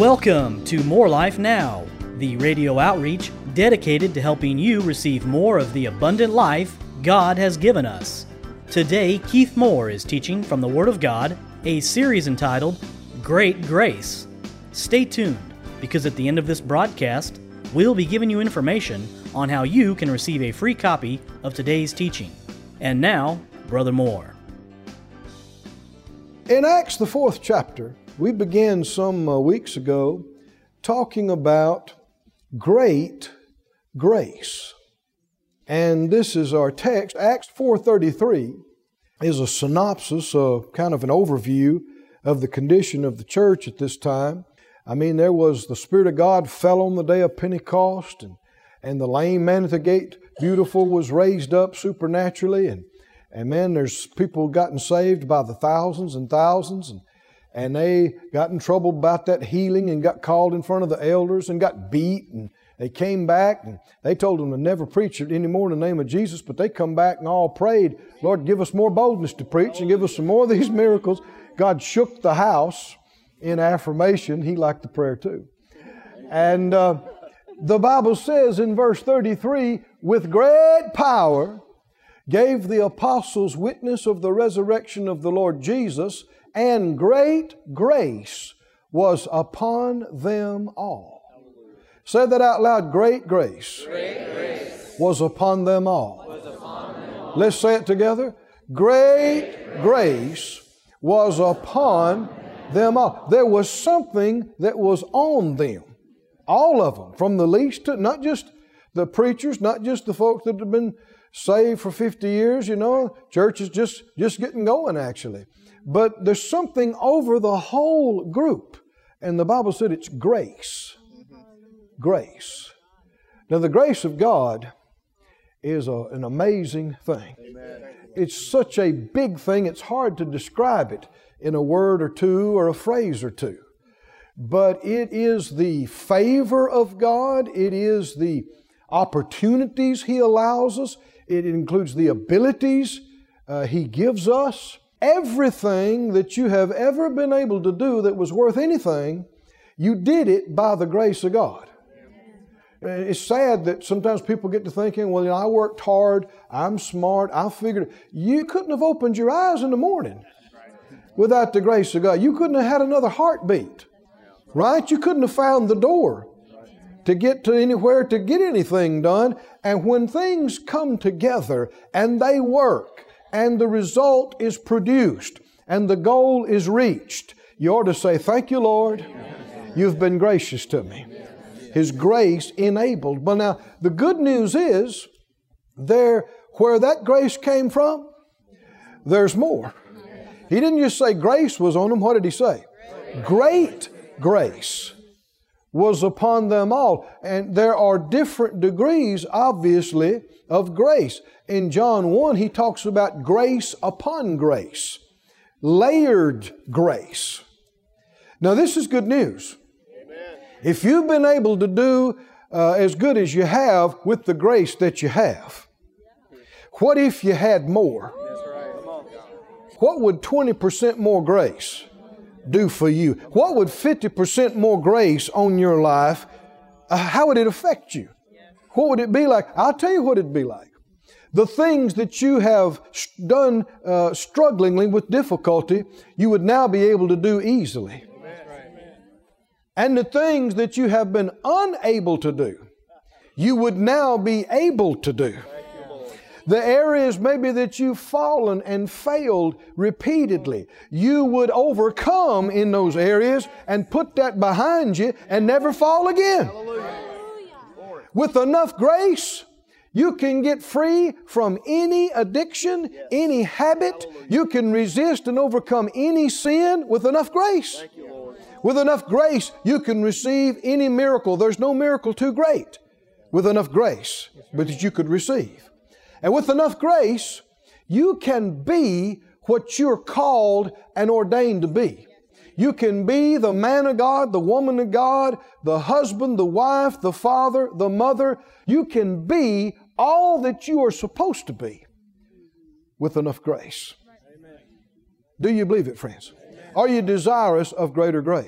Welcome to More Life Now, the radio outreach dedicated to helping you receive more of the abundant life God has given us. Today, Keith Moore is teaching from the Word of God, a series entitled Great Grace. Stay tuned, because at the end of this broadcast, we'll be giving you information on how you can receive a free copy of today's teaching. And now, Brother Moore. In Acts, the 4th chapter, we began some weeks ago talking about great grace. And this is our text. Acts 4:33 is a synopsis, kind of an overview of the condition of the church at this time. I mean, there was the Spirit of God fell on the day of Pentecost, and the lame man at the gate, beautiful, was raised up supernaturally. And man, there's people gotten saved by the thousands and thousands, and they got in trouble about that healing and got called in front of the elders and got beat, and they came back and they told them to never preach it anymore in the name of Jesus, but they come back and all prayed, Lord, give us more boldness to preach and give us some more of these miracles. God shook the house in affirmation. He liked the prayer too. And the Bible says in verse 33, with great power gave the apostles witness of the resurrection of the Lord Jesus, and great grace was upon them all. Say that out loud. Great grace, was upon them all. Let's say it together. Great grace was upon them all. There was something that was on them. All of them, from the least to, not just the preachers, not just the folks that have been saved for 50 years, church is just getting going actually. But there's something over the whole group. And the Bible said it's grace. Grace. Now the grace of God is an amazing thing. Amen. It's such a big thing, it's hard to describe it in a word or two or a phrase or two. But it is the favor of God. It is the opportunities He allows us. It includes the abilities He gives us. Everything that you have ever been able to do that was worth anything, you did it by the grace of God. It's sad that sometimes people get to thinking, well, I worked hard, I'm smart, I figured it. You couldn't have opened your eyes in the morning without the grace of God. You couldn't have had another heartbeat, right? You couldn't have found the door to get to anywhere, to get anything done. And when things come together and they work, and the result is produced, and the goal is reached, you ought to say, thank you, Lord. You've been gracious to me. His grace enabled. But now, the good news is, where that grace came from, there's more. He didn't just say grace was on them. What did He say? Great grace was upon them all. And there are different degrees, obviously, of grace. In John 1, He talks about grace upon grace. Layered grace. Now this is good news. Amen. If you've been able to do as good as you have with the grace that you have, what if you had more? What would 20% more grace do for you? What would 50% more grace on your life, how would it affect you? What would it be like? I'll tell you what it'd be like. The things that you have done strugglingly with difficulty, you would now be able to do easily. And the things that you have been unable to do, you would now be able to do. The areas maybe that you've fallen and failed repeatedly, you would overcome in those areas and put that behind you and never fall again. Hallelujah. With enough grace, you can get free from any addiction, any habit. You can resist and overcome any sin with enough grace. With enough grace, you can receive any miracle. There's no miracle too great with enough grace, but that you could receive. And with enough grace, you can be what you're called and ordained to be. You can be the man of God, the woman of God, the husband, the wife, the father, the mother. You can be all that you are supposed to be with enough grace. Do you believe it, friends? Are you desirous of greater grace?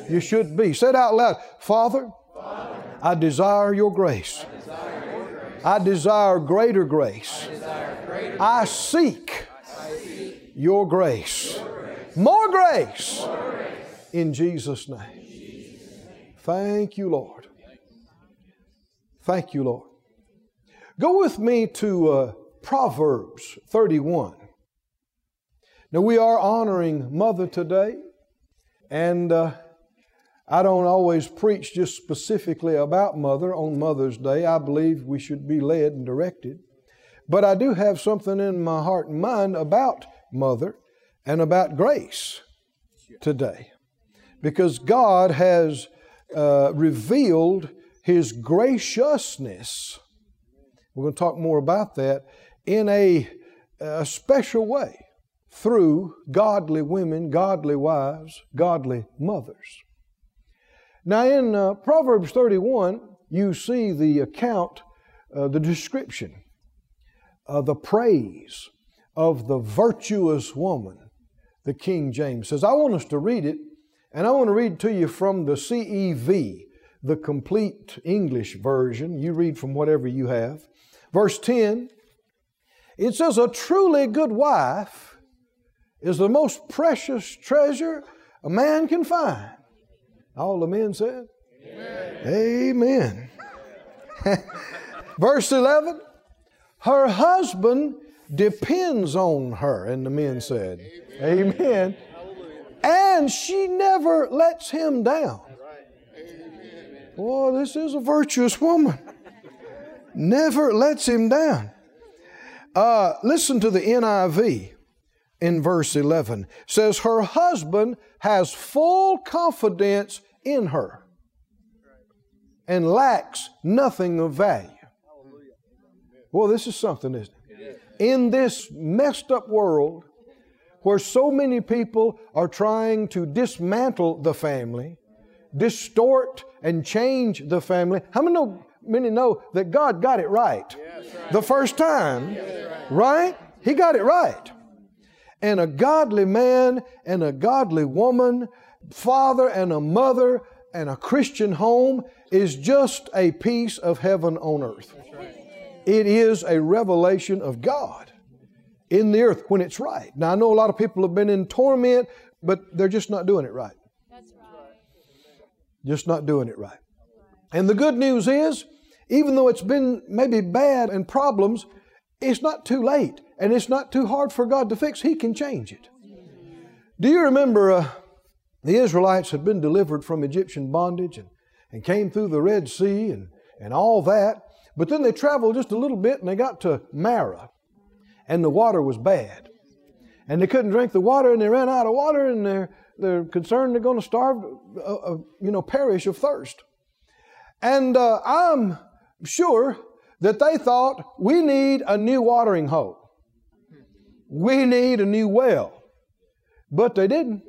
You should be. Say it out loud. Father, I desire your grace. I desire greater grace. I seek your grace. More grace. In Jesus' name. Thank you, Lord. Thank you, Lord. Go with me to Proverbs 31. Now, we are honoring Mother today, and I don't always preach just specifically about Mother on Mother's Day. I believe we should be led and directed. But I do have something in my heart and mind about Mother and about grace today. Because God has revealed His graciousness. We're going to talk more about that in a special way through godly women, godly wives, godly mothers. Now in Proverbs 31, you see the account, the description, the praise of the virtuous woman. The King James says, I want us to read it, and I want to read to you from the CEV, the complete English version. You read from whatever you have. Verse 10, it says, a truly good wife is the most precious treasure a man can find. All the men said? Amen. Amen. Verse 11, her husband depends on her. And the men said, Amen. Amen. And she never lets him down. Boy, this is a virtuous woman. Never lets him down. Listen to the NIV in verse 11. It says, her husband has full confidence in her and lacks nothing of value. Well, this is something, isn't it? In this messed up world where so many people are trying to dismantle the family, distort and change the family. How many know that God got it right the first time? Right? He got it right. And a godly man and a godly woman, father and a mother and a Christian home is just a piece of heaven on earth. It is a revelation of God in the earth when it's right. Now, I know a lot of people have been in torment, but they're just not doing it right. That's right. Just not doing it right. And the good news is, even though it's been maybe bad and problems, it's not too late and it's not too hard for God to fix. He can change it. Do you remember the Israelites had been delivered from Egyptian bondage and came through the Red Sea and all that? But then they traveled just a little bit and they got to Marah, and the water was bad. And they couldn't drink the water, and they ran out of water, and they're concerned they're going to starve, perish of thirst. And I'm sure that they thought, we need a new watering hole. We need a new well. But they didn't.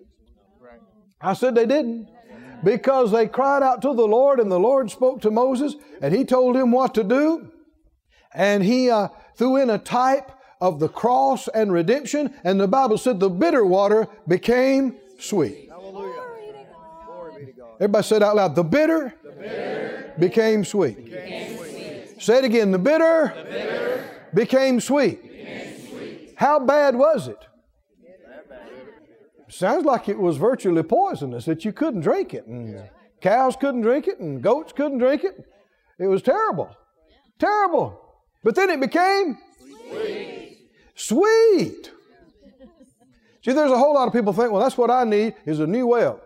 I said they didn't. Because they cried out to the Lord, and the Lord spoke to Moses, and He told him what to do. And He threw in a type of the cross and redemption, and the Bible said the bitter water became sweet. Hallelujah. Glory be to God. Everybody said out loud, the bitter became sweet. Say it again, the bitter became sweet. How bad was it? Sounds like it was virtually poisonous, that you couldn't drink it. And cows couldn't drink it, and goats couldn't drink it. It was terrible. Terrible. But then it became sweet. See, there's a whole lot of people think, well, that's what I need is a new well.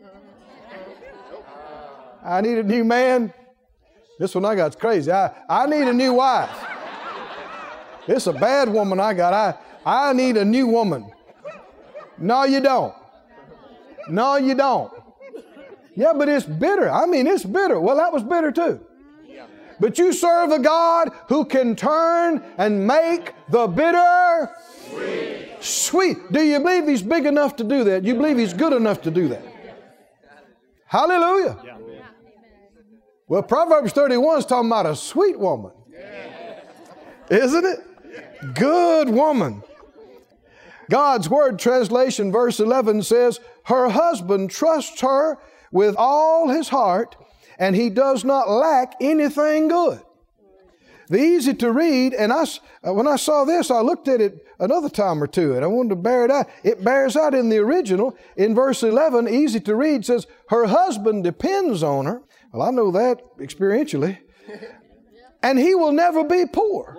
I need a new man. This one I got's crazy. I need a new wife. It's a bad woman I got. I need a new woman. No, you don't. No, you don't. Yeah, but it's bitter. I mean, it's bitter. Well, that was bitter too. But you serve a God who can turn and make the bitter sweet. Do you believe He's big enough to do that? Do you believe He's good enough to do that? Hallelujah. Well, Proverbs 31 is talking about a sweet woman. Isn't it? Good woman. God's Word translation, verse 11 says, her husband trusts her with all his heart, and he does not lack anything good. The easy to read, and when I saw this, I looked at it another time or two, and I wanted to bear it out. It bears out in the original. In verse 11, easy to read, says, her husband depends on her. Well, I know that experientially. And he will never be poor.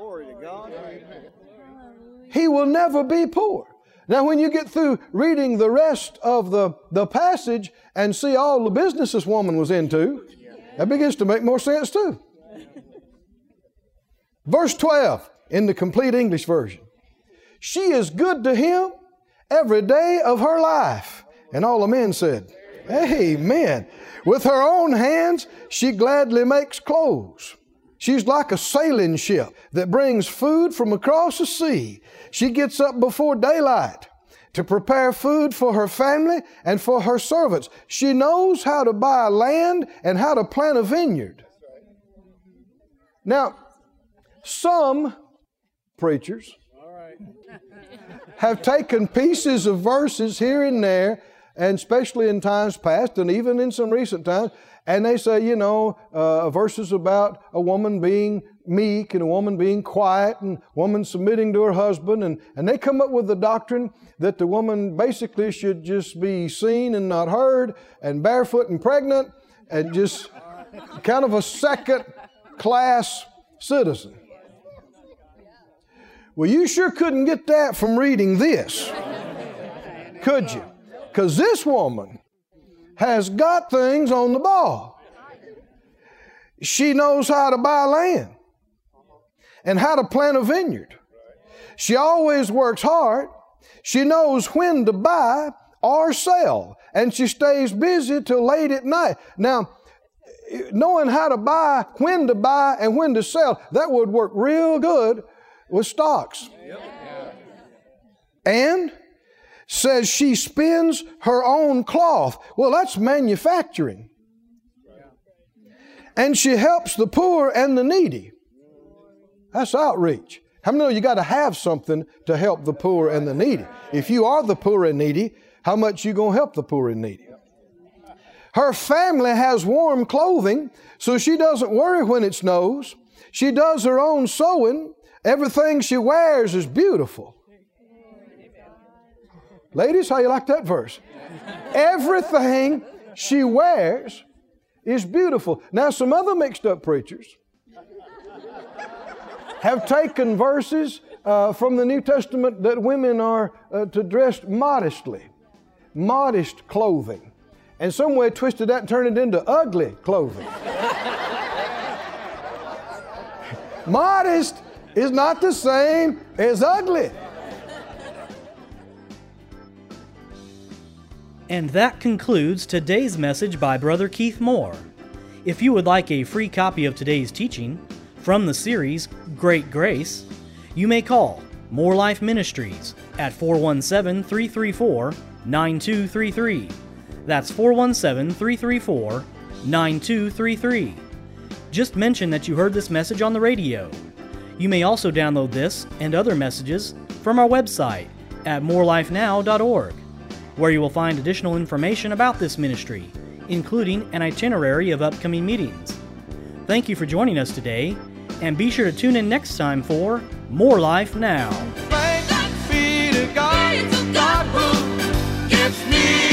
He will never be poor. Now, when you get through reading the rest of the passage and see all the business this woman was into, that begins to make more sense too. Verse 12 in the Complete English Version. She is good to him every day of her life. And all the men said, amen. With her own hands, she gladly makes clothes. She's like a sailing ship that brings food from across the sea. She gets up before daylight to prepare food for her family and for her servants. She knows how to buy land and how to plant a vineyard. Now, some preachers have taken pieces of verses here and there, and especially in times past and even in some recent times, and they say, verses about a woman being meek and a woman being quiet and a woman submitting to her husband, and they come up with the doctrine that the woman basically should just be seen and not heard, and barefoot and pregnant, and just kind of a second-class citizen. Well, you sure couldn't get that from reading this, could you? Because this woman has got things on the ball. She knows how to buy land and how to plant a vineyard. She always works hard. She knows when to buy or sell, and she stays busy till late at night. Now, knowing how to buy, when to buy, and when to sell, that would work real good with stocks. And says she spins her own cloth. Well, that's manufacturing. And she helps the poor and the needy. That's outreach. How many know you got to have something to help the poor and the needy? If you are the poor and needy, how much you going to help the poor and needy? Her family has warm clothing, so she doesn't worry when it snows. She does her own sewing. Everything she wears is beautiful. Ladies, how you like that verse? Everything she wears is beautiful. Now, some other mixed up preachers have taken verses from the New Testament that women are to dress modestly, modest clothing, and some way twisted that and turned it into ugly clothing. Modest is not the same as ugly. And that concludes today's message by Brother Keith Moore. If you would like a free copy of today's teaching from the series Great Grace, you may call More Life Ministries at 417-334-9233. That's 417-334-9233. Just mention that you heard this message on the radio. You may also download this and other messages from our website at morelifenow.org, where you will find additional information about this ministry, including an itinerary of upcoming meetings. Thank you for joining us today, and be sure to tune in next time for More Life Now. Thanks be to God, God who gives me